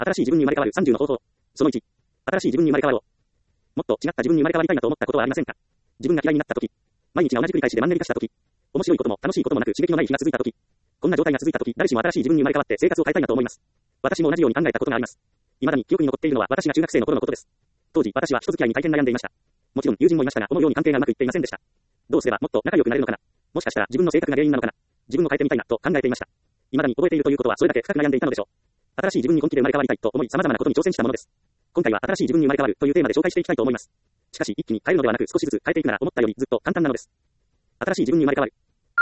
新しい自分に生まれ変わる30の方法。その1。新しい自分に生まれ変わろう。もっと違った自分に生まれ変わりたいなと思ったことはありませんか？自分が嫌いになったとき、毎日が同じ繰り返しでマンネリ化したとき、面白いことも楽しいこともなく刺激のない日が続いたとき、こんな状態が続いたとき、誰しも新しい自分に生まれ変わって生活を変えたいなと思います。私も同じように考えたことがあります。未だに記憶に残っているのは私が中学生の頃のことです。当時、私は人付き合いに大変悩んでいました。もちろん友人もいましたが、思うように関係がうまくいっていませんでした。どうすればもっと仲良くなれるのかな。もしかしたら自分の性格が原因なのかな。自分を変えてみたいなと考えていました。未だに覚えているということはそれだけ深く悩んでいたのでしょう。新しい自分に本気で生まれ変わりたいと思い様々なことに挑戦したものです。今回は新しい自分に生まれ変わるというテーマで紹介していきたいと思います。しかし一気に変えるのではなく少しずつ変えていくなら思ったよりずっと簡単なのです。新しい自分に生まれ変わる。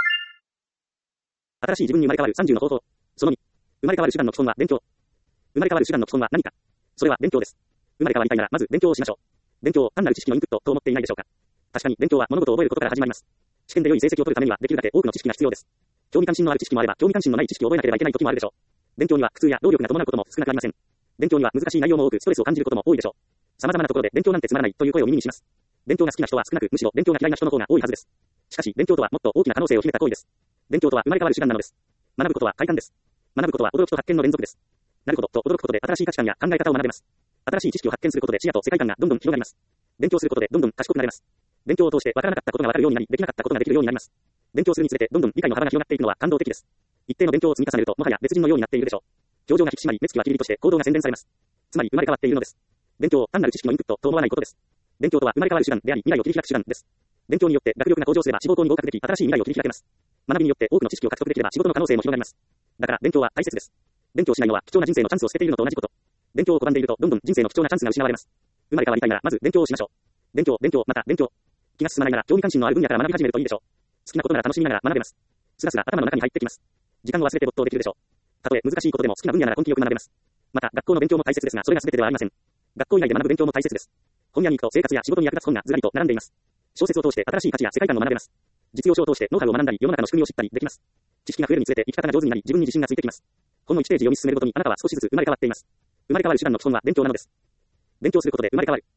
新しい自分に生まれ変わる30の方法。その2。生まれ変わる手段の基本は勉強。生まれ変わる手段の基本は何か。それは勉強です。生まれ変わりたいならまず勉強をしましょう。勉強、単なる知識のインプットと思っていないでしょうか。確かに勉強は物事を覚えることから始まります。試験で良い成績を取るためにはできるだけ多くの知識が必要です。興味関心のある知識もあれば興味関心のない知識を覚えなければいけない時もあるでしょう。勉強には苦痛や労力が伴うことも少なくありません。勉強には難しい内容も多くストレスを感じることも多いでしょう。様々なところで勉強なんてつまらないという声を耳にします。勉強が好きな人は少なく、むしろ勉強が嫌いな人の方が多いはずです。しかし勉強とはもっと大きな可能性を秘めた行為です。勉強とは生まれ変わる手段なのです。学ぶことは快感です。学ぶことは驚きと発見の連続です。なるほどと驚くことで新しい価値観や考え方を学べます。新しい知識を発見することで視野と世界観がどんどん広がります。勉強することでどんどん賢くなれます。勉強を通してわからなかったことがわかるようになり、できなかったことができるようになります。勉強するにつれてどんどん理解の幅が広がっていくのは感動的です。一定の勉強を積み重ねるともはや別人のようになっているでしょう。表情が引き締まり、目つきはキリリとして行動が洗練されます。つまり生まれ変わっているのです。勉強を単なる知識のインプットと思わないことです。勉強とは生まれ変わる手段であり、未来を切り開く手段です。勉強によって学力が向上すれば志望校に合格でき、新しい未来を切り開けます。学びによって多くの知識を獲得できれば仕事の可能性も広がります。だから勉強は大切です。勉強しないのは貴重な人生のチャンスを捨てているのと同じこと。勉強を拒んでいるとどんどん人生の貴重なチャンスが失われます。生まれ変わりたいならまず勉強をしましょう。勉強、また勉強。気が進まないなら興味関心のある分野から学び始めるといいでしょう。好きなことなら楽しみながら学べます。スラスラ頭の中に入ってきます。時間を忘れて没頭できるでしょう。たとえ難しいことでも好きな分野なら根気よく学べます。また学校の勉強も大切ですが、それが全てではありません。学校以外で学ぶ勉強も大切です。本屋に行くと生活や仕事に役立つ本がずらりと並んでいます。小説を通して新しい価値や世界観を学べます。実用書を通してノウハウを学んだり、世の中の仕組みを知ったりできます。知識が増えるにつれて生き方が上手になり、自分に自信がついてきます。本の1ページ読み進めるごとにあなたは少しずつ生まれ変わっています。生まれ変わる手段の基本は勉強なのです。勉強することで生まれ変わる。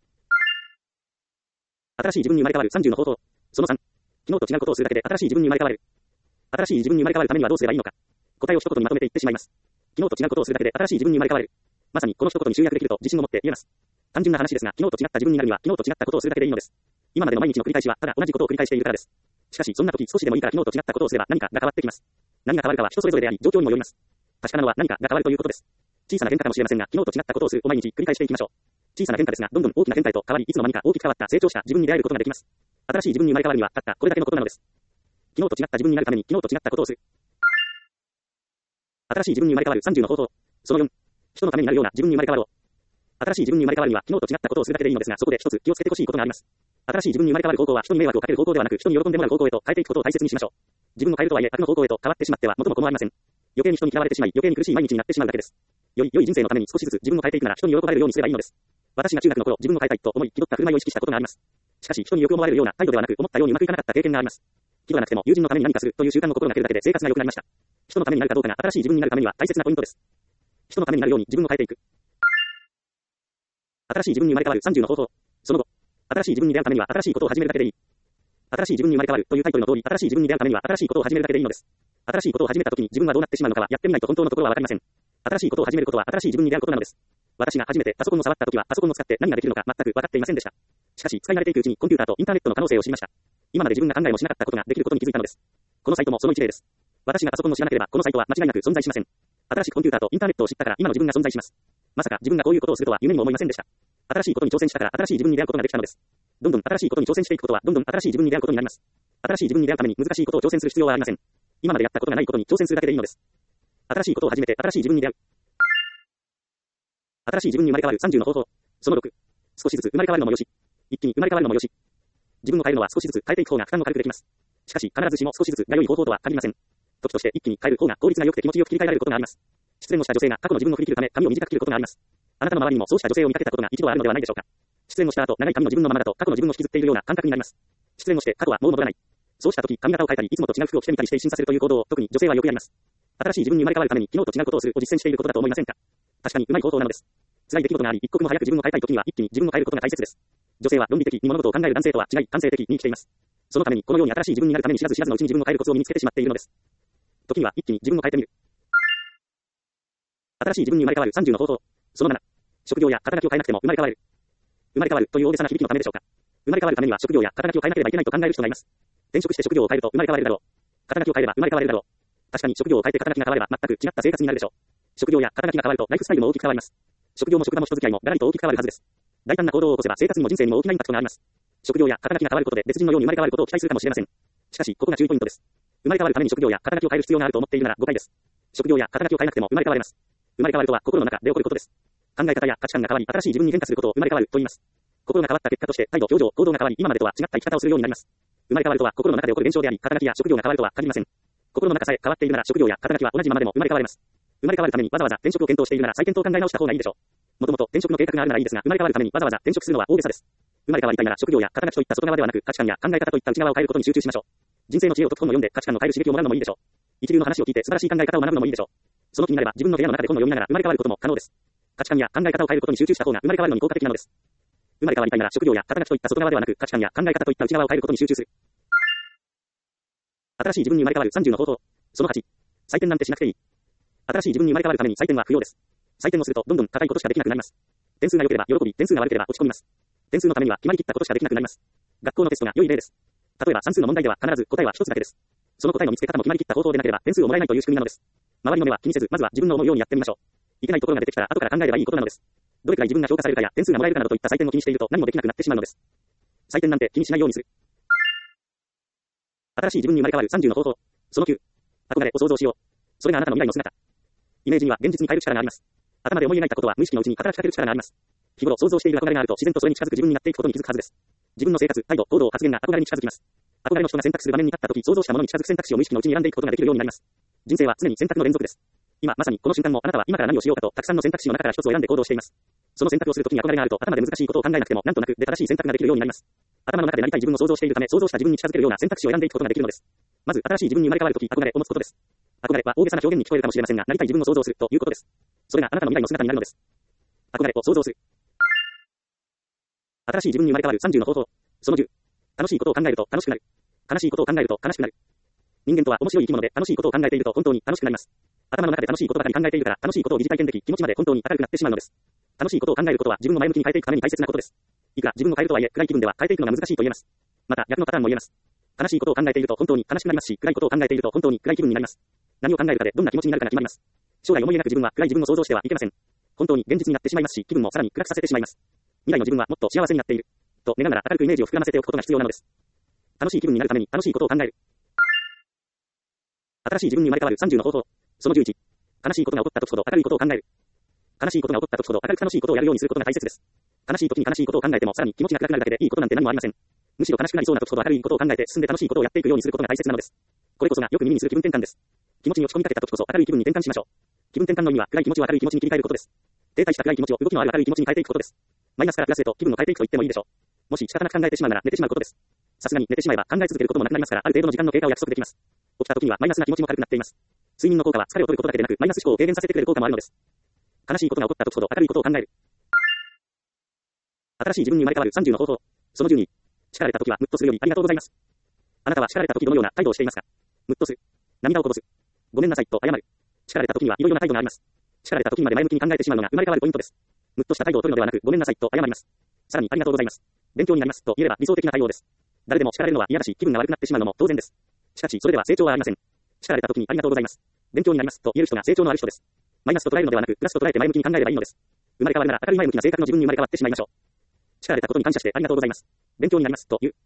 新しい自分に生まれ変わる30の方法。その3。昨日と違うことをするだけで新しい自分に生まれ変わる。新しい自分に生まれ変わるためにはどうすればいいのか。答えを一言にまとめていってしまいます。昨日と違うことをするだけで新しい自分に生まれ変わる。まさにこの一言に集約できると自信を持って言えます。単純な話ですが、昨日と違った自分になるには昨日と違ったことをするだけでいいのです。今までの毎日の繰り返しはただ同じことを繰り返しているからです。しかしそんな時少しでもいいから昨日と違ったことをすれば何かが変わってきます。何が変わるかは人それぞれであり、状況にもよります。確かなのは何かが変わるということです。小さな変化かもしれませんが、昨日と違ったことをするを毎日繰り返していきましょう。小さな変化ですが、どんどん大きな変化へと変わり、いつの間にか大きく変わった成長した自分に出会えることができます。新しい自分に生まれ変わるにはたったこれだけのことなのです。昨日と違った自分になるために昨日と違ったことをする。新しい自分に生まれ変わる30の方法。その4。人のためになるような自分に生まれ変わろう。新しい自分に生まれ変わるには昨日と違ったことをするだけでいいのですが、そこで一つ気をつけてほしいことがあります。新しい自分に生まれ変わる方法は人に迷惑をかける方法ではなく、人に喜んでもらう方法へと変えていくことを大切にしましょう。自分を変えるとはいえ悪の方向へと変わってしまっては元も子もありません。余計に人に嫌われてしまい、余計に苦しい毎日になってしまうだけです。より良い人生のために少しずつ自分を変えていくなら人に喜ばれるようにすればいいのです。私が中学の頃自分を変えたいと思い気取った振る舞いを意識したことがあります。しかし人によく思われるような態度ではなく思ったようにうまくいかなかった経験があります。気取らなくても友人のために何かするという習慣を心がけるだけで生活が良くなりました。人のためになるかどうかが新しい自分になるためには大切なポイントです。人のためになるように自分を変えていく。新しい自分に生まれ変わる30の方法。その後、新しい自分に出会うためには新しいことを始めるだけでいい。新しい自分に生まれ変わるというタイトルの通り、新しい自分に出会うためには新しいことを始めるだけでいいのです。新しいことを始めた時に自分がどうなってしまうのかはやってみないと本当のところはわかりません。新しいことを始めることは新しい自分に出会うことなのです。私が初めてパソコンを触った時はパソコンを使って何ができるのか全く分かっていませんでした。しかし使い慣れていくうちにコンピューターとインターネットの可能性を知りました。今まで自分が考えもしなかったことができることに気づいたのです。このサイトもその一例です。私がパソコンを知らなければこのサイトは間違いなく存在しません。新しくコンピューターとインターネットを知ったから今の自分が存在します。まさか自分がこういうことをするとは夢にも思いませんでした。新しいことに挑戦したから新しい自分に出会うことができたのです。どんどん新しいことに挑戦していくことはどんどん新しい自分に出会うことになります。新しい自分に出会うために難しいことを挑戦する必要はありません。今までやったことがないことに挑戦するだけでいいのです。新しいことを始めて新しい自分に出会う。新しい自分に生まれ変わる30の方法。その6。少しずつ生まれ変わるのもよし。一気に生まれ変わるのもよし。自分を変えるのは少しずつ変えていく方が負担も軽くできます。しかし必ずしも少しずつが良い方法とは限りません。時として一気に変える方が効率が良くて気持ちよく切り替えられることがあります。失恋をした女性が過去の自分を振り切るため髪を短く切ることがあります。あなたの周りにもそうした女性を見かけたことが一度はあるのではないでしょうか。失恋をした後、長い髪の自分のままだと過去の自分を引きずっているような感覚になります。失恋をして過去はもう戻らない。そうした時、髪型を変えたり、いつもと違う服を着てみたりして一新させるという行動を特に女性はよくやります。新しい自分に生まれ変わるために昨日と違うことをするを実践していることだと思いませんか。確かにうまい方法なのです。辛い出来事があり、一刻も早く自分を変えたい時には一気に自分を変えることが大切です。女性は論理的に物事を考える男性とは違い、感性的に生きています。そのためにこのように新しい自分になるために知らず知らずのうちに自分を変えるコツを身につけてしまっているのです。時には一気に自分を変えてみる。新しい自分に生まれ変わる30の方法。 その7、職業や肩書きを変えなくても生まれ変われる。生まれ変わるという大げさな響きのためでしょうか。生まれ変わるためには職業や肩書きを変えなければいけないと考える人がいます。転職して職業を変えると生まれ変われるだろう。肩書きを変えれば生まれ変われるだろう。確かに職業を変えて肩書きが変われば全く違った生活になるでしょう。職業や肩書きが変わるとライフスタイルも大きく変わります。職業も職場も人付き合いもガラリと大きく変わるはずです。大胆な行動を起こせば生活にも人生にも大きなインパクトがあります。職業や肩書きが変わることで別人のように生まれ変わることを期待するかもしれません。しかし、ここが注意ポイントです。生まれ変わるために職業や肩書きを変える必要があると思っているなら誤解です。職業や肩書きを変えなくても生まれ変われます。生まれ変わるとは心の中で起こることです。考え方や価値観が変わり、新しい自分に変化することを生まれ変わると言います。心が変わった結果として態度、表情、行動が変わり、今までとは違った生き方をするようになります。生まれ変わるとは心の中で起こる現象であり、肩書きや職業が変わるとは限りません。心の中さえ変わっているなら職業や肩書きは同じままでも生まれ変われます。生まれ変わるためにわざわざ転職を検討しているなら再検討を考え直した方がいいでしょう。もともと転職の計画があるならいいですが、生まれ変わるためにわざわざ転職するのは大げさです。生まれ変わりたいなら職業や肩書きといった外側ではなく価値観や考え方といった内側を変えることに集中しましょう。人生の知恵を解く本を読んで価値観を変える刺激をもらうのもいいでしょう。一流の話を聞いて素晴らしい考え方を学ぶのもいいでしょう。その気になれば自分の部屋の中で本を読みながら生まれ変わることも可能です。価値観や考え方を変えることに集中した方が生まれ変わるのに効果的なのです。生まれ変わりたいなら職業や肩書きといった外側ではなく価値観や考え方といった内側を変えることに集中する。新しい自分に生まれ変わる30の方法。その8、採点なんてしなくていい。新しい自分に生まれ変わるために採点は不要です。採点をするとどんどん高いことしかできなくなります。点数が良ければ喜び、点数が悪ければ落ち込みます。点数のためには決まりきったことしかできなくなります。学校のテストが良い例です。例えば算数の問題では必ず答えは一つだけです。その答えの見つけ方も決まりきった方法でなければ点数をもらえないという仕組みなのです。周りの目は気にせず、まずは自分の思うようにやってみましょう。いけないところが出てきたら後から考えればいいことなのです。どれくらい自分が評価されるかや点数がもらえるかなどといった採点を気にしていると何もできなくなってしまうのです。採点なんて気にしないようにする。新しい自分に生まれ変わる30の方法。その9、憧れを想像しよう。それがあなたの未来の姿。イメージには現実に変える力があります。頭で思い描いたことは無意識のうちに働きかける力があります。日頃想像している憧れがあると自然とそれに近づく自分になっていくことに気づくはずです。自分の生活、態度、行動、発言が憧れに近づきます。憧れの人が選択する場面に立ったとき想像したものに近づく選択肢を無意識のうちに選んでいくことができるようになります。人生は常に選択の連続です。今まさにこの瞬間もあなたは今から何をしようかとたくさんの選択肢の中から一つを選んで行動しています。その選択をするときに憧れがあると頭で難しいことを考えなくてもなんとなくで正しい選択ができるようになります。頭の中でなりたい自分を想像しているため想像した自分に近づけるような選択肢を選んでいくことができるのです。まず新しい自分に生まれ変わるとき憧れを持つことです。憧れは大げさな表現に聞こえるかもしれませんが、なりたい自分を想像するということです。それがあなたの未来の姿になるのです。憧れを想像する。新しい自分に生まれ変わる30の方法。その10、楽しいことを考えると楽しくなる。悲しいことを考えると悲しくなる。人間とは面白い生き物で楽しいことを考えていると本当に楽しくなります。頭の中で楽しいことばかり考えているから楽しいことを疑似体験でき気持ちまで本当に明るくなってしまうのです。楽しいことを考えることは自分の前向きに変えていくために大切なことです。いくら自分を変えるとはいえ暗い気分では変えていくのが難しいと言えます。また逆のパターンも言えます。悲しいことを考えていると本当に悲しくなりますし、暗いことを考えていると本当に暗い気分になります。何を考えるかでどんな気持ちになるかが決まります。将来思い描く自分は暗い自分を想像してはいけません。本当に現実になってしまいますし、気分もさらに暗くさせてしまいます。未来の自分はもっと幸せになっている。と願うなら明るくイメージを膨らませておくことが必要なのです。楽しい気分になるために楽しいことを考える。新しい自分に生まれ変わる30の方法。その11、悲しいことが起こった時ほど明るいことを考える。悲しいことが起こった時ほど明るく楽しいことをやるようにすることが大切です。悲しい時に悲しいことを考えてもさらに気持ちが暗くなるだけでいいことなんて何もありません。むしろ悲しくなりそうな時ほど明るいことを考えて進んで楽しいことをやっていくようにすることが大切なのです。これこそがよく耳にする気分転換です。気持ちに落ち込みかけた時こそ明るい気分に転換しましょう。気分転換の意味は暗い気持ちを明るい気持ちに切り替えることです。停滞した暗い気持ちを動きのある明るい気持ちに変えていくことです。マイナスからプラスへと気分を変えていくと言ってもいいでしょう。もし仕方なく考えてしまうなら寝てしまうことです。さすがに寝てしまえば考え続けることもなくなりますから、ある程度の時間の経過を約束できます。起きた時にはマイナスな気持ちも軽くなっています。睡眠の効果は疲れを取ることだけでなく、マイナス思考を軽減させてくれる効果もあるのです。悲しいことが起こった時ほど明るいことを考える。新しい自分に生まれ変わる30の方法。その12、叱られた時はムッとするよりありがとうございます。あなたは叱られた時どのような態度をしていますか？ムッとする。涙をこぼす。ごめんなさいと謝る。叱られた時にはいろいろな態度があります。叱られた時にまで前向きに考えてしまうのが生まれ変わるポイントです。ムッとした態度を取るのではなく、ごめんなさいと謝ります。さらにありがとうございます。勉強になりますと言えれば理想的な対応です。誰でも叱られるのは嫌だし、気分が悪くなってしまうのも当然です。しかし、それでは成長はありません。叱られた時にありがとうございます。勉強になりますと言える人が成長のある人です。マイナスと捉えるのではなく、プラスと捉えて前向きに考えればいいのです。生まれ変わるなら明るい前向きな性格の自分に生まれ変わってしまいましょう。叱られたことに感謝してありがとうございます。勉強になりますと言う。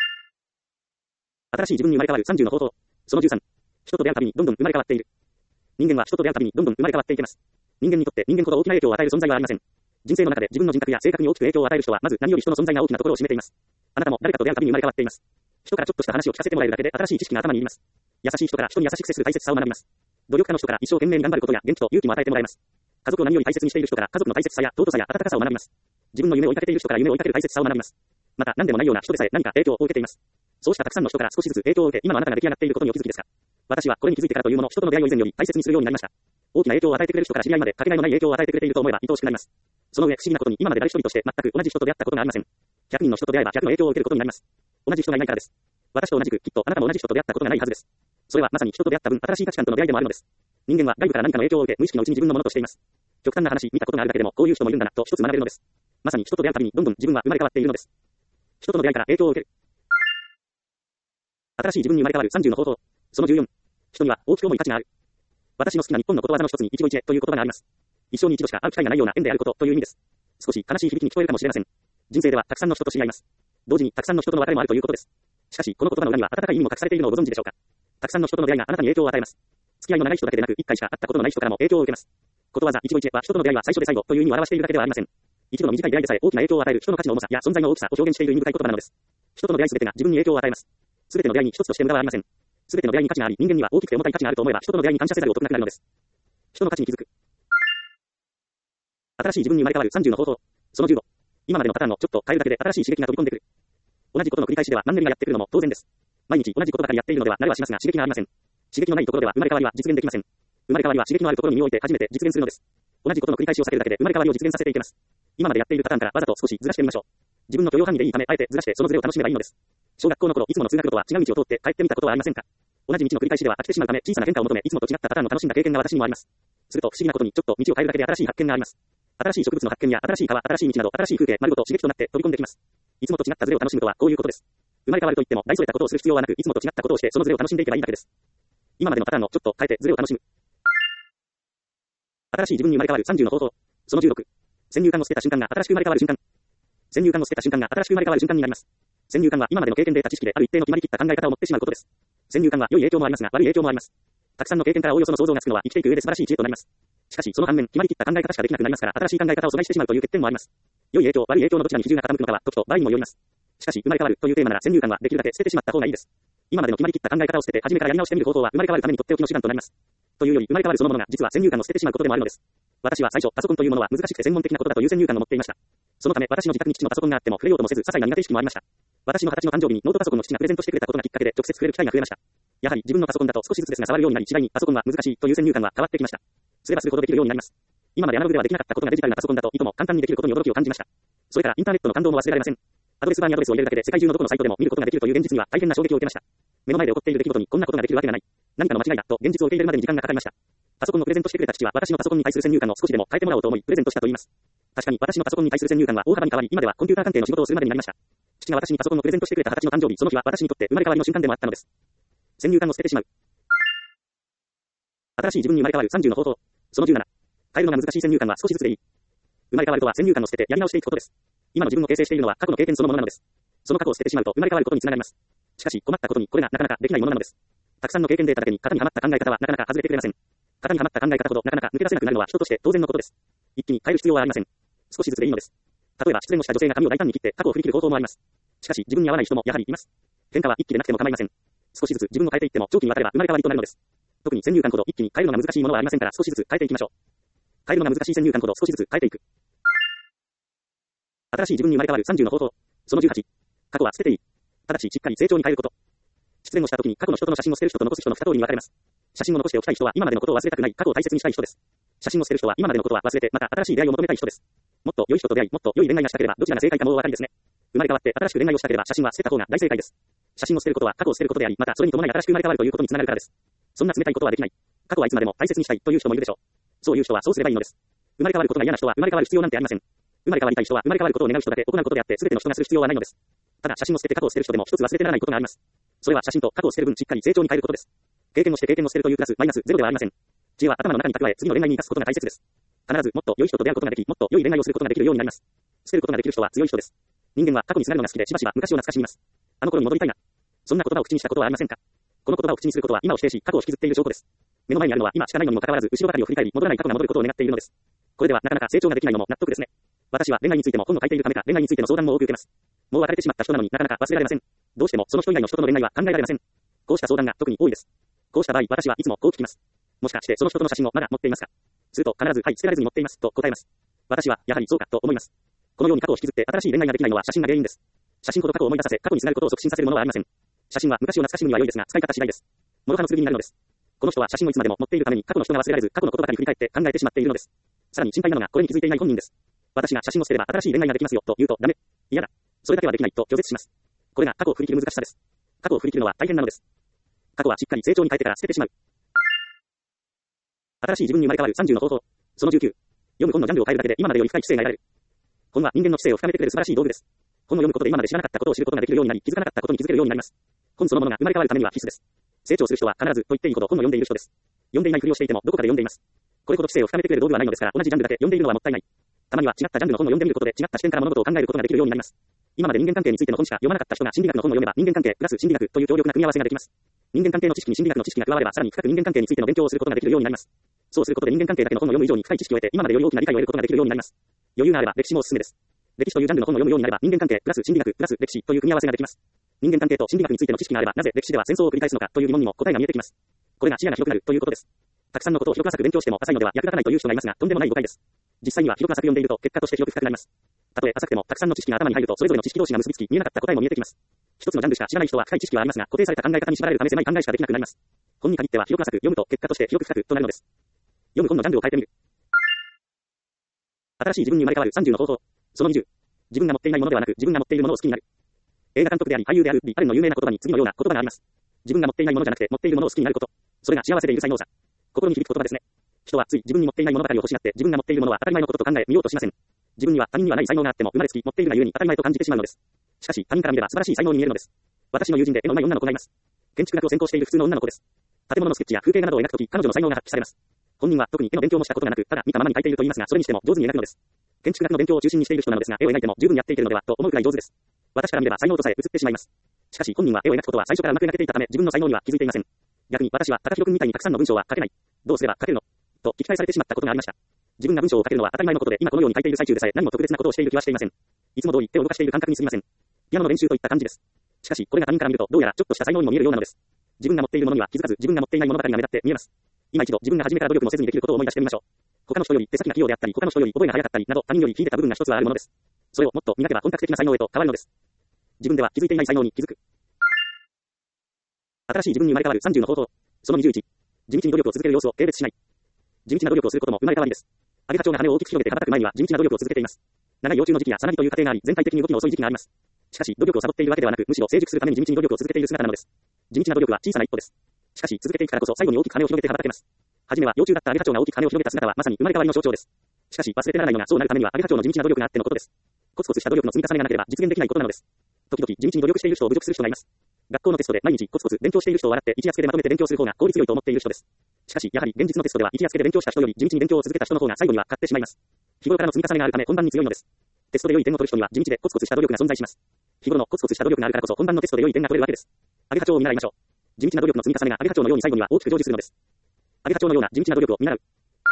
新しい自分に生まれ変わる30の方法。その13、人と出会うたびにどんどん生まれ変わっている。人間は人と出会うたびにどんどん生まれ変わっていきます。人間にとって人間ほど大きな影響を与える存在はありません。人生の中で自分の人格や性格に大きく影響を与える人はまず何より人の存在が大きなところを占めています。あなたも誰かと出会うたびに生まれ変わっています。人からちょっとした話を聞かせてもらえるだけで新しい知識が頭に入ります。優しい人から人に優しく接する大切さを学びます。努力家の人から一生懸命に頑張ることや元気と勇気も与えてもらえます。家族を何より大切にしている人から家族の大切さや尊さや温かさを学びます。自分の夢を追いかけている人から夢を追いかける大切さを学びます。また何でもないような人でさえ何か影響を受けています。そうしたたくさんの人から少しずつ影響を受け、今のあなたが出来上がっていることにお気づきですか？私はこれに気づいてからというもの、人との出会いを以前より大切にするようになりました。大きな影響を与えてくれる人から知り合いまでかけがえのない影響を与えてくれていると思えば愛おしくなります。その上不思議なことに今まで誰一人として全く同じ人と出会ったことがありません。100人の人と出会えば100の影響を受けることになります。同じ人がいないからです。私と同じくきっとあなたも同じ人と出会ったことがないはずです。それはまさに人と出会った分新しい価値観との出会いでもあるのです。人間は外部から何かの影響を受け無意識のうちに自分のものとしています。 極端な話、見たことがあるだけでも、こういう人もいるんだな、と一つ学べるのです。まさに人と出会うたびに、どんどん自分は生まれ変わっているのです。人との出会いから影響を受ける。新しい自分に生まれ変わる30の方法。その14。人には大きく重い価値がある。私の好きな日本のことわざの一つに一期一会という言葉があります。一生に一度しか会う機会がないような縁であることという意味です。少し悲しい響きに聞こえるかもしれません。人生ではたくさんの人と知り合います。同時にたくさんの人との別れもあるということです。しかし、この言葉の裏には温かい意味も隠されているのをご存知でしょうか。たくさんの人との出会いがあなたに影響を与えます。付き合いの長い人だけでなく、一回しか会ったことのない人からも影響を受けます。ことわざ一期一会は人との出会いは最初で最後という意味を表しているだけではありません。一度の短い出会いでさえ大きな影響を与える人の価値の重さや存在の大きさを表現している意味深い言葉なのです。人との出会いすべてが自分に影響を与えます。すべての出会いに一つとして無駄はありません。すべての出会いに価値があり、人間には大きくて重たい価値があると思えば、人との出会いに感謝せざるを得なくなるのです。人の価値に気づく。新しい自分に生まれ変わる30の方法。その15。今までのパターンをちょっと変えるだけで新しい刺激が飛び込んでくる。同じことの繰り返しではマンネリがやってくるのも当然です。毎日同じことばかりやっているのでは慣れはしますが刺激がありません。刺激のないところでは生まれ変わりは実現できません。生まれ変わりは刺激のあるところに身を置いて初めて実現するのです。同じことの繰り返しを避けるだけで生まれ変わりを実現させていけます。今までやっているパターンからわざと少しずらしてみましょう。自分の許容範囲でいいためあえてずらしてそのズレを楽しめばいいのです。小学校の頃いつもの通学路とは違う道を通って帰ってみたことはありませんか。同じ道の繰り返しでは飽きてしまうため小さな変化を求めいつもと違ったパターンを楽しんだ経験が私にもあります。すると不思議なことにちょっと道を変えるだけで新しい発見があります。新しい植物の発見や新しい川、新しい道など新しい風景丸ごと刺激となって飛び込んできます。いつもと違ったズレを楽しむとはこういうことです。生まれ変わるといっても大それたことをする必要はなく、いつもと違ったことをしてそのズレを楽しんでいけばいいだけです。今までのパターンをちょっと変えてズレを楽しむ。新しい自分に生まれ変わる30の方法。その16。先入観を捨てた瞬間が新しく生まれ変わる瞬間。先入観を捨てた瞬間が新しく生まれ変わる瞬間になります。先入観は今までの経験データ知識である一定の決まりきった考え方を持ってしまうことです。先入観は良い影響もありますが悪い影響もあります。たくさんの経験からおおよその想像がつくのは生きていく上で素晴らしい知恵となります。しかしその反面決まりきった考え方しかできなくなりますから新しい考え方を阻害してしまうという欠点もあります。良い影響悪い影響のどちらに比重が傾くのかは時と場合にもよります。しかし生まれ変わるというテーマなら先入観はできるだけ捨ててしまった方がいいです。今までの決まりきった考え方を捨てて初めからやり直してみる方法は生まれ変わるためにとっておきの手段となります。というより生まれ変わるそのものが実は先入観を捨ててしまうことでもあるのです。私は最初パソコンというものは難しくて専門的なことだという先入観を持っていました。そのため私の自宅に父のパソコンがあっても触れようともせず些細な苦手意識もありました。私の20歳の誕生日にノートパソコンの父がプレゼントしてくれたことがきっかけで直接触れる機会が増えました。やはり自分のパソコンだと少しずつですが触るようになり次第にパソコンは難しいという先入観は変わってきました。すればするほどできるようになります。今までアナログではできなかったことがデジタルなパソコンだといとも簡単にできることに驚きを感じました。それからインターネットの感動も忘れられません。アドレスバーにアドレスを入れるだけで世界中のどこのサイトでも見ることができるという現実には大変な衝撃を受けました。目の前で起こっている出来事にこんなことができるわけがない。何かの間違いだと現実を受け入れるまでに時間がかかりました。パソコンをプレゼントしてくれた父は私のパソコンに対する先入観を少しでも変えてもらおうと思いプレゼントしたと言います。確かに私のパソコンに対する先入観は大幅に変わり今ではコンピューター関係の仕事をするまでになりました。父が私にパソコンをプレゼントしてくれた20歳の誕生日その日は私にとって生まれ変わりの瞬間でもあったのです。先入観を捨ててしまう。新しい自分に生まれ変わる30の方法。その17。変えるのが難しい先入観は少しずつでいい。生まれ変わるとは先入観を捨ててやり直していくことです。今の自分を形成しているのは過去の経験そのものなのです。その過去を捨ててしまうと生まれ変わることにつながります。しかし困ったことにこれがなかなかできないものなのです。たくさんの経験データだけに型にはまった考え方はなかなか外れてくれません。型にはまった考え方ほどなかなか抜け出せなくなるのは人として当然のことです。一気に変える必要はありません。少しずつでいいのです。例えば失恋をした女性が髪を大胆に切って過去を振り切る方法もあります。しかし自分に合わない人もやはりいます。変化は一気でなくても構いません。少しずつ自分を変えていっても長期にわたれば生まれ変わりとなるのです。特に先入観ほど一気に変えるのが難しいものはありませんから少しずつ変えていきましょう。変えるのが難しい先入観ほど少しずつ変えていく。新しい自分に生まれ変わる30の方法。その18。過去は捨てていい。ただししっかり成長に変えること。失恋をした時に過去の人との写真を捨てる人と残す人の2通りに分かれます。写真を残しておきたい人は今までのことを忘れたくない過去を大切にしたい人です。写真を捨てる人は今までのことは忘れてまた新しい出会いを求めたい人です。もっと良い人と出会い、もっと良い恋愛がしたければどちらが正解かもお分かりですね。生まれ変わって新しく恋愛をしたければ写真は捨てた方が大正解です。写真を捨てることは過去を捨てることであり、またそれに伴い新しく生まれ変わるということにつながるからです。そんな冷たいことはできない。過去はいつまでも大切にしたいという人もいるでしょう。そういう人はそうすればいいのです。生まれ変わることが嫌な人は生まれ変わる必要なんてありません。生まれ変わりたい人は生まれ変わることを願う人だけ行うことであって全ての人がする必要はないのです。ただ写真を捨てて過去を捨てる人でも一つ忘れてならないことがあります。それは写真と過去を捨てる分しっかり成長に変えることです。経験をして経験を捨てるというプラスマイナスゼロではありません。知恵は頭の中に蓄え次の恋愛に生かすことが大切です。必ずもっと良い人と出会うことができ、もっと良い恋愛をすることができるようになります。捨てることができる人は強い人です。人間は過去にすがるのが好きでしばしば昔を懐かしみます。あの頃に戻りたいな。そんな言葉を口にしたことはありませんか。この言葉を口にすることは今を否定し過去を引きずっている証拠です。目の前にあるのは今しかないのにもかかわらず後ろばかりを振り返り戻らない過去が戻ることを願っているのです。これではなかなか成長ができないのも納得ですね。私は恋愛についても本を書いているためか恋愛についての相談も多く受けます。もう別れてしまった人なのになかなか忘れられません。どうしてもその人以外の人との恋愛は考えられません。こうした相談が特に多いです。こうした場合私はいつもこう聞きます。もしかしてその人との写真をまだ持っていますか。すると必ずはい捨てられずに持っていますと答えます。私はやはりそうかと思います。このように過去を引きずって新しい恋愛ができないのは写真が原因です。写真ほど過去を思い出させ過去につながることを促進させるものはありません。写真は昔を懐かしむには良いですが使い方次第です。諸刃の剣になるのです。この人は写真をいつまでも持っているために過去の人が忘れられず過去のことばかり振り返って考えてしまっているのです。さらに心配なのがこれに気づいていない本人です。私が写真を捨てれば新しい恋愛ができますよと言うとダメ。嫌だ。それだけはできないと拒絶します。これが過去を振り切る難しさです。過去を振り切るのは大変なのです。過去はしっかり成長に変えてから捨ててしまう。新しい自分に生まれ変わる30の方法。その19。 読む本のジャンルを変えるだけで今までより深い知性が得られる。本は人間の知性を深めてくれる素晴らしい道具です。本を読むことで今まで知らなかったことを知ることができるようになり、気づかなかったことに気づけるようになります。本そのものが生まれ変わるためには必須です。成長する人は必ずと言っていいほど本を読んでいる人です。読んでいないふりをしていてもどこかで読んでいます。これほど知性を深めてくれる道具はないのですから、同じジャンルだけ読んでいるのはもったいない。たまには違ったジャンルの本を読んでみることで違った視点から物事を考えることができるようになります。今まで人間関係についての本しか読まなかった人が心理学の本を読めば人間関係プラス心理学という強力な組み合わせができます。人間関係の知識に心理学の知識が加わればさらに深く人間関係についての勉強をすることができるようになります。そうすることで人間関係だけの本を読む以上に深い知識を得て今までより大きな理解を得ることができるようになります。余裕があれば歴史もおすすめです。歴史というジャンルの本を読むようになれば人間関係プラス心理学プラス歴史という組み合わせができます。人間関係と心理学についての知識があればなぜ歴史では戦争を繰り返すのかという疑問にも答えが見えてきます。これが視野が広くなるということです。たくさんのことを広く浅く勉強しても浅いのでは役立たないという人がいますがとんでもない誤解です。実際には広く浅く読んでいると結果として広く深くなります。たとえ浅くてもたくさんの知識が頭に入るとそれぞれの知識同士が結びつき見えなかった答えも見えてきます。一つのジャンルしか知らない人は深い知識はありますが固定された考え方に縛られるため狭い考えしかできなくなります。本に限っては広く浅く読むと結果として広く深くとなるのです。読む本のジャンルを変えてみる。新しい自分に生まれ変わる30の方法。その20。自分が持っていないものではなく自分が持っているものを好きになる。映画監督であり俳優であるリ・アレンの有名な言葉に次のような言葉があります。自分が持っていないものじゃなくて持っているものを好きになること。それが幸せでいる才能さ。心に響く言葉ですね。人はつい自分に持っていないものばかりを欲しがって自分が持っているものは当たり前のことと考え見ようとしません。自分には他人にはない才能があっても生まれつき持っているがゆえに当たり前と感じてしまうのです。しかし他人から見れば素晴らしい才能に見えるのです。私の友人で絵の上手い女の子がいます。建築学を専攻している普通の女の子です。建物のスケッチや風景画などを描くとき彼女の才能が発揮されます。本人は特に絵の勉強もしたことがなくただ見たままに描いていると言いますがそれにしても上手に描くのです。建築学の勉強を中心にしている人なのですが絵を描いても十分やっていけるのではと思うくらい上手です。私から見れば才能とさえ映ってしまいます。しかし本人は絵を描くことは最初からうまく描けていたため自分の才能には気づいていません。逆に私は高弘君みたいにたくさんの文章は書けない。どうすれば書けるのと聞き返されてしまったことがありました。自分が文章を書けるのは当たり前のことで今このように書いている最中でさえ何も特別なことをしている気はしていません。いつも通り手を動かしている感覚にすぎません。ピアノの練習といった感じです。しかしこれが他人から見るとどうやらちょっとした才能にも見えるようなのです。自分が持っているものには気づかず自分が持っていないものばかりが目立って見えます。今一度自分が初めから努力もせずにできることを思い出してみましょう。他の人より手先が器用であったり他の人より覚えが早かったりなど他人より秀でた部分が一つはあるものです。それをもっと磨けば本格的な才能へと変わるのです。自分では気づいていない才能に気づく。新しい自分に生まれ変わる30の方法。その21。地道に努力を続ける様子を軽蔑しない。地道な努力をすることも生まれ変わりです。アゲハチョウが羽を大きく広げて羽ばたく前には地道な努力を続けています。長い幼虫の時期やさなぎという過程があり全体的に動きの遅い時期があります。しかし努力をサボっているわけではなくむしろ成熟するために地道に努力を続けている姿なのです。地道な努力は小さな一歩です。しかし続けていくからこそ最後に大きく羽を広げて羽ばたけます。はじめは幼虫だったアゲハチョウが大きく羽を広げた姿はまさに生まれ変わりの象徴です。しかし忘れてならないのがそうなるためにはアゲハチョウの地道な努力があってのことです。コツコツした努力の積み重ねがなければ実現できないことなのです。時々地道に努力している人を侮辱する人がいます。学校のテストで毎日コツコツ勉強している人を笑って一夜漬けでまとめて勉強する方が効率良いと思っている人です。しかしやはり現実のテストでは一夜漬けで勉強した人より地道に勉強を続けた人の方が最後には勝ってしまいます。日頃からの積み重ねがあるため本番に強いのです。テストで良い点を取る人には地道でコツコツした努力が存在します。日頃のコツコツした努力があるからこそ本番のテストで良い点が取れるわけです。アゲハチョウを見習いましょう。地道な努力の積み重ねがアゲハチョウのように最後には大きく成就するのです。アゲハチョウのような地道な努力を見習う。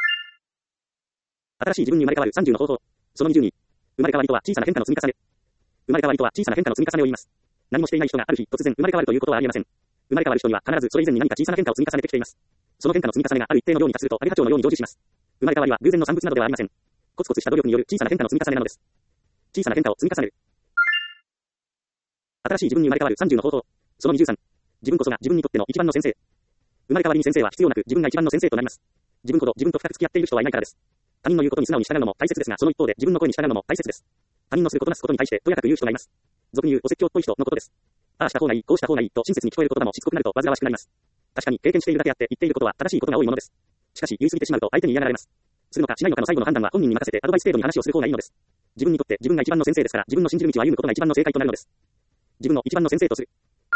新しい自分に生まれ変わる30の方法。その20に。生まれ変わりとは小さな変化の積み重ね。生まれ変わりとは小さな変化の積み重ねを言います。何もしていない人がある日突然生まれ変わるということはありえません。生まれ変わる人には必ずそれ以前に何か小さな変化を積み重ねてきています。その変化の積み重ねがある一定の量に達するとアゲハチョウのように成就します。生まれ変わりは偶然の産物などではありません。コツコツした努力による小さな変化の積み重ねなのです。小さな変化を積み重ねる。新しい自分に生まれ変わる30の方法。その23。自分こそが自分にとっての一番の先生。生まれ変わりに先生は必要なく自分が一番の先生となります。自分ほど自分と深く付き合っている人はいないからです。他人の言うことに素直に従うのも大切ですがその一方で自分の声に従うのも大切です。他人のすることなすことに対してとやかく言う人がいます。俗に言うお説教っぽい人のことです。ああした方がいい、こうした方がいいと親切に聞こえる言葉もしつこくなると煩わしくなります。確かに経験しているだけあって言っていることは正しいことが多いものです。しかし言い過ぎてしまうと相手に嫌がられます。するのかしないのかの最後の判断は本人に任せてアドバイス程度に話をする方がいいのです。自分にとって自分が一番の先生ですから自分の信じる道を歩むことが一番の正解となるのです。自分の一番の先生とする。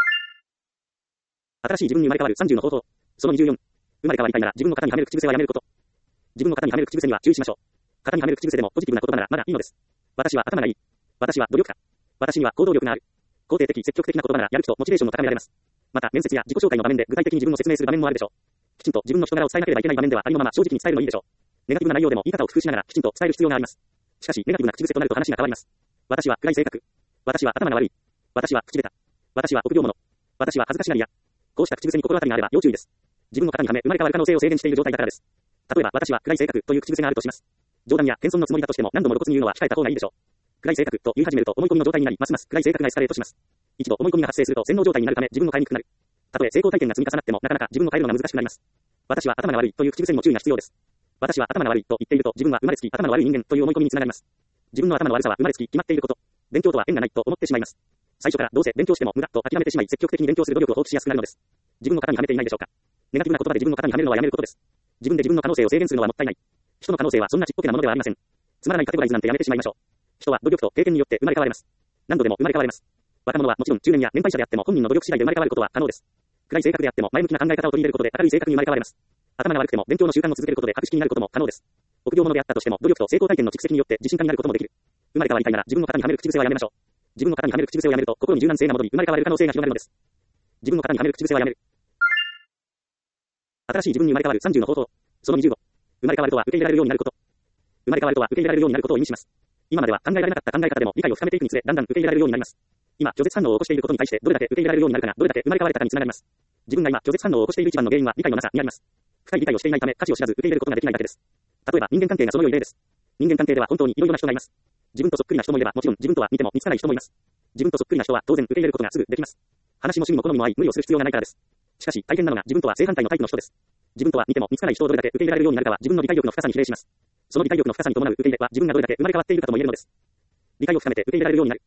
新しい自分に生まれ変わる30の方法。その24。生まれ変わりたいなら自分の肩にはめる口癖はやめること。自分の肩にはめる口癖には注意しましょう。肩にはめる口癖でもポジティブな言葉ならまだいいのです。私は頭がいい。私は努力家。私には行動力がある。肯定的積極的な言葉ならやる気とモチベーションも高められます。また面接や自己紹介の場面で具体的に自分を説明する場面もあるでしょう。きちんと自分の人柄を伝えなければいけない場面ではありのまま正直に伝えるのいいでしょう。ネガティブな内容でも言い方を工夫しながらきちんと伝える必要があります。しかしネガティブな口癖となると話が変わります。私は暗い性格。私は頭が悪い。私は口下手。私は臆病者。私は恥ずかしがり屋。こうした口癖に心当たりがあれば要注意です。自分の肩にはめ生まれ変わる可能性を制限している状態だからです。例えば私は暗い性格という口癖があるとします。冗談や謙遜のつもりだとしても何度も露骨に言うのは控えた方がいいでしょう。暗い性格と言い始めると思い込みの状態になりますます暗い性格がエスカレートします。一度思い込みが発生すると洗脳状態になるため自分を変えにくくなる。たとえ成功体験が積み重なってもなかなか自分を変えるのが難しくなります。私は頭が悪いという口癖にも注意が必要です。私は頭が悪いと言っていると自分は生まれつき頭の悪い人間という思い込みにつながります。自分の頭の悪さは生まれつき決まっていること。勉強とは縁がないと思ってしまいます。最初からどうせ勉強しても無駄と諦めてしまい積極的に勉強する努力を放棄しやすくなるのです。自分の肩にはめていないでしょうか。ネガティブな言葉で自分の肩にはめるのはやめることです。自分で自分の可能性を制限するのはもったいない。 人の可能性はそんなちっぽけなものではありません。つまらないカテゴライズなんてやめてしまいましょう。人は努力と経験によって生まれ変われます。何度でも生まれ変われます。若者はもちろん中年や年配者であっても本人の努力次第で生まれ変わることは可能です。暗い性格であっても前向きな考え方を取り入れることで明るい性格に生まれ変われます。頭が悪くても勉強の習慣を続けることで格式になることも可能です。臆病者であったとしても努力と成功体験の蓄積によって自信家になることもできる。生まれ変わりたいなら自分の型にはめる口癖はやめましょう。自分の型にはめる口癖をやめると心に柔軟性が戻り生まれ変われる可能性が広がるのです。自分の型にはめる口癖はやめる。新しい自分に生まれ変わる30の方法。その25。生まれ変わるとは受け入れられるようになること。生まれ変わるとは受け入れられるようになることを意味します。今までは考えられなかった考え方でも理解を深めていくにつれだんだん受け入れられるようになります。今拒絶反応を起こしていることに対してどれだけ受け入れられるようになるかがどれだけ生まれ変われたかにつながります。自分が今拒絶反応を起こしている一番の原因は理解のなさにあります。深い理解をしていないため価値を知らず受け入れることができないだけです。例えば人間関係がその良い例です。人間関係では本当にいろいろな人がいます。自分とそっくりな人もいればもちろん自分とは似ても似つかない人もいます。自分とそっくりな人は当然受け入れることがすぐできます。話も趣味も好みも合い無理をする必要がないからです。しかし大変なのが自分とは正反対のタイプの人です。自分とは似ても似つかない人をどれだけ受け入れられるようになるかは自分の理解力の深さに比例します。その理解力の深さに伴う受け入れは自分がどれだけ生まれ変わっているかとも言えるのです。理解を深めて受け入れられるようになる。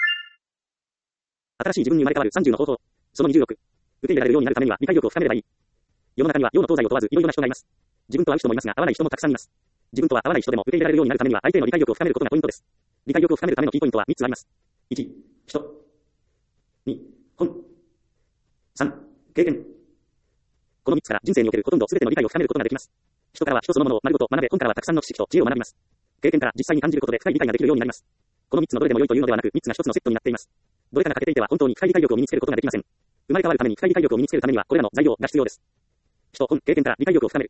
新しい自分に生まれ変わる30の方法。その26。受け入れられるようになるためには理解力を深めればいい。世の中には洋の東西を問わずいろいろな人がいます。自分と合う人もいますが合わない人もたくさんいます。自分とは合わない人でも受け入れられるようになるためには相手への理解力を深めることがポイントです。理解力を深めるためのキーポイントは3つあります。1、人。2、本。3、経験。この3つから人生におけるほとんど全ての理解を深めることができます。人からは人そのものを丸ごと学べ、本からはたくさんの知識と知恵を学びます。経験から実際に感じることで深い理解ができるようになります。この3つのどれでも良いというのではなく、3つが1つのセットになっています。どれかが欠けていては本当に深い理解力を身につけることができません。生まれ変わるために深い理解力を身につけるためにはこれらの材料が必要です。人、本、経験から理解力を深める。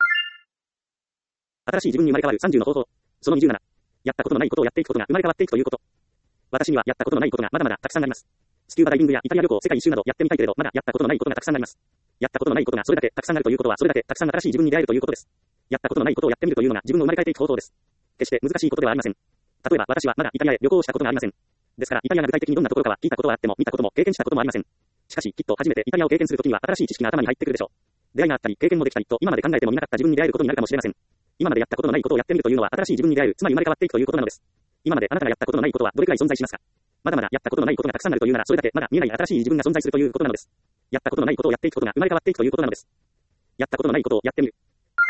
新しい自分に生まれ変わる30の方法。その27。やったことのないことをやっていくことが生まれ変わっていくということ。私にはやったことのないことがまだまだたくさんあります。スキューバダイビングやイタリア旅行、世界一周などやってみたいけれど、まだやったことのないことがたくさんあります。やったことのないことがそれだけたくさんあるということは、それだけたくさん新しい自分に出会えるということです。やったことのないことをやってみるというのが自分を生まれ変えていく方法です。決して難しいことではありません。例えば私はまだイタリアへ旅行をしたことがありません。ですからイタリアが具体的にどんなところかは聞いたことはあっても見たことも経験したこともありません。しかしきっと初めてイタリアを経験するときには新しい知識が頭に入ってくるでしょう。出会いがあったり経験もできたりと今まで考えてもみなかった自分に出会えることになるかもしれません。今までやったことのないことをやってみるというのは新しい自分に出会える、つまり生まれ変わっていくということなのです。今まであなたがやったことのないことはどれくらい存在しますか？まだまだやったことのないことがたくさんあるというならそれだけまだ見えない新しい自分が存在するということなのです。やったことのないことをやっていくことが生まれ変わっていくということなのです。やったことのないことをやってみる。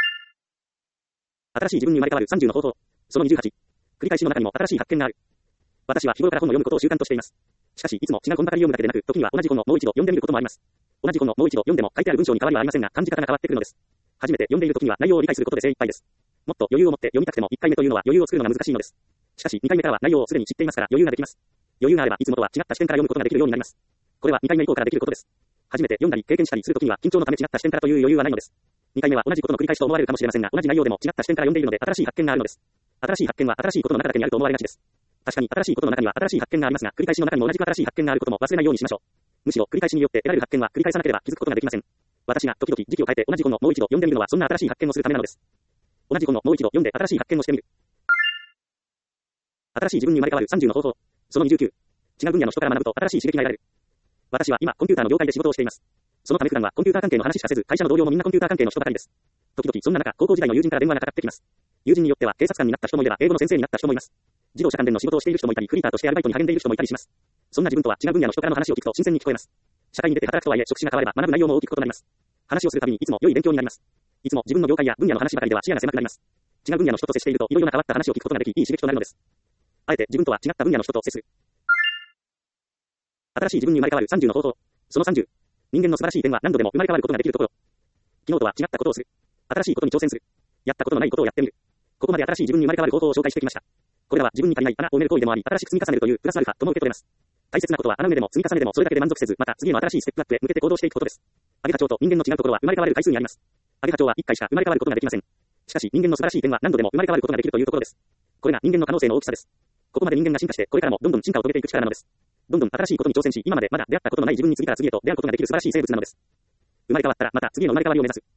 新しい自分に生まれ変わる30の方法。その28。繰り返しの中にも新しい発見がある。私は日頃から本を読むことを習慣としています。しかしいつも違う本ばかり読むだけでなく、時には同じ本をもう一度読んでみることもあります。同じ本をもう一度読んでも書いてある文章に変わりはありませんが、感じ方が変わってくるのです。初めて読んでいる時には内容を理解することで精一杯です。もっと余裕を持って読みたくても1回目というのは余裕を作るのが難しいのです。しかし2回目からは内容をすでに知っていますから余裕ができます。余裕があればいつもとは違った視点から読むことができるようになります。これは2回目以降からできることです。初めて読んだり経験したりするときには緊張のため違った視点からという余裕はないのです。2回目は同じことの繰り返しと思われるかもしれませんが、同じ内容でも違った視点から読んでいるので新しい発見があるのです。新しい発見は新しいことの中だけにあると思われがちです。確かに新しいことの中には新しい発見がありますが、繰り返しの中にも同じく新しい発見があることも忘れないようにしましょう。むしろ繰り返しによって得られる発見は繰り返さなければ気づくことができません。私が時々時期を変えて同じ本をもう一度読んでみるのはそんな新しい発見をするためなのです。同じ本をもう一度読んで新しい発見をしてみる。新しい自分に生まれ変わる30の方法。その29。違う分野の人から学ぶと新しい刺激が得られる。私は今コンピューターの業界で仕事をしています。そのため普段はコンピューター関係の話しかせず、会社の同僚もみんなコンピューター関係の人ばかりです。時々そんな中、高校時代の友人から電話がかかってきます。友人によっては警察官になった人もいれば英語の先生になった人もいます。自動車関連の仕事をしている人もいたり、フリーターとしてアルバイトに励んでいる人もいたりします。そんな自分とは違う分野の人からの話を聞くと新鮮に聞こえます。社会に出て働くとはいえ職種が変われば学ぶ内容も大きく異なります。話をするたびにいつも良い勉強になります。いつも自分の業界や分野の話ばかりでは視野が狭くなります。違う分野の人と接しているといろいろな変わった話を聞くことができ、いい刺激となるのです。あえて自分とは違った分野の人と接する。新しい自分に生まれ変わる30の方法。その30。人間の素晴らしい点は何度でも生まれ変わることができるところ。昨日とは違ったことをする。新しいことに挑戦する。やったことのないことをやってみる。ここまで新しい自分に生まれ変わる方法を紹介してきました。これらは自分に足りない穴を埋める行為でもあり、新しく積み重ねるというプラスアルファとも受け取れます。大切なことは穴埋めでも積み重ねでもそれだけで満足せず、また次の新しいステップアップへ向けて行動していくことです。アゲハチョウと人間の違うところは生まれ変われる回数にあります。アゲハチョウは1回しか生まれ変わることができません。しかし人間の素晴らしい点は何度でも生まれ変わることができるというところです。これが人間の可能性の大きさです。ここまで人間が進化して、これからもどんどん進化を遂げていく力なのです。どんどん新しいことに挑戦し、今までまだ出会ったことのない自分に次から次へと出会うことができる素晴らしい生物なのです。生まれ変わったらまた次の生まれ変わりを目指す。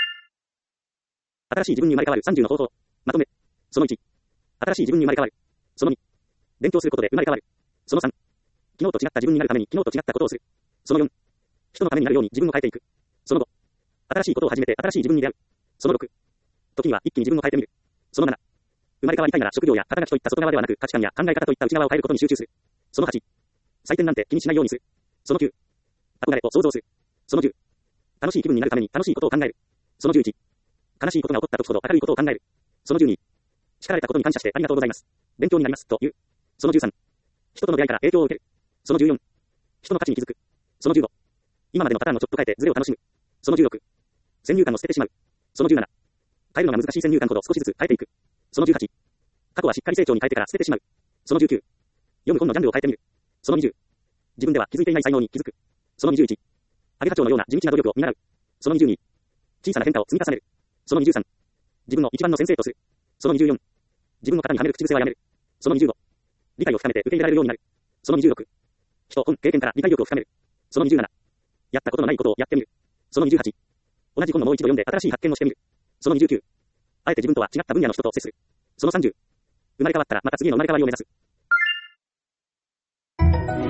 新しい自分に生まれ変わる30の方法。まとめ。その1。新しい自分に生まれ変わる。その2。勉強することで生まれ変わる。その3。昨日と違った自分になるために昨日と違ったことをする。その4。人のためになるように自分を変えていく。その5。新しいことを始めて新しい自分に出会う。その6。時には一気に自分を変えてみる。その7。生まれ変わりたいなら職業や肩書きといった外側ではなく価値観や考え方といった内側を変えることに集中する。その8。採点なんて気にしないようにする。その9。憧れを想像する。その10。楽しい気分になるために楽しいことを考える。その11。悲しいことが起こった時ほど明るいことを考える。 その12、叱られたことに感謝してありがとうございます。勉強になります。という。その13、人との出会いから影響を受ける。その14、人の価値に気づく。その15、今までのパターンをちょっと変えてズレを楽しむ。その16、先入観を捨ててしまう。その17、変えるのが難しい先入観ほど少しずつ変えていく。その18、過去はしっかり成長に変えてから捨ててしまう。その19、読む本のジャンルを変えてみる。その20、自分では気づいていない才能に気づく。その21、アゲハチョウのような地道な努力を見習う。その22、小さな変化を積み重ねる。その23、自分の一番の先生とする。その24、自分の肩にはめる口癖はやめる。その25、理解を深めて受け入れられるようになる。その26、人、本、経験から理解力を深める。その27、やったことのないことをやってみる。その28、同じ本をもう一度読んで新しい発見をしてみる。その29、あえて自分とは違った分野の人と接する。その30、生まれ変わったらまた次への生まれ変わりを目指す。